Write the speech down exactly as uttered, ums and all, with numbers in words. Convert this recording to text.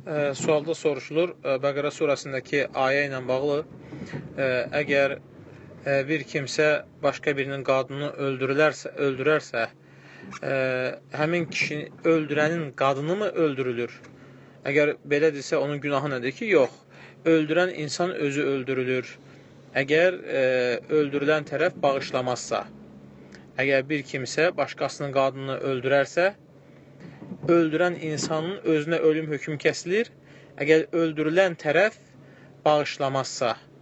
e, sualda soruşulur, e, Bəqərə surəsindəki ayə ilə bağlı, e, əgər e, bir kimsə başqa birinin qadını öldürülərsə, öldürərsə, e, həmin kişini öldürənin qadını mı öldürülür? Əgər belədirsə, onun günahı nədir ki? Yox, öldürən insan özü öldürülür. Əgər e, öldürülən tərəf bağışlamazsa, əgər bir kimsə başqasının qadını öldürərsə, öldürən insanın özünə ölüm hökmü kəsilir, əgər öldürülən tərəf bağışlamazsa.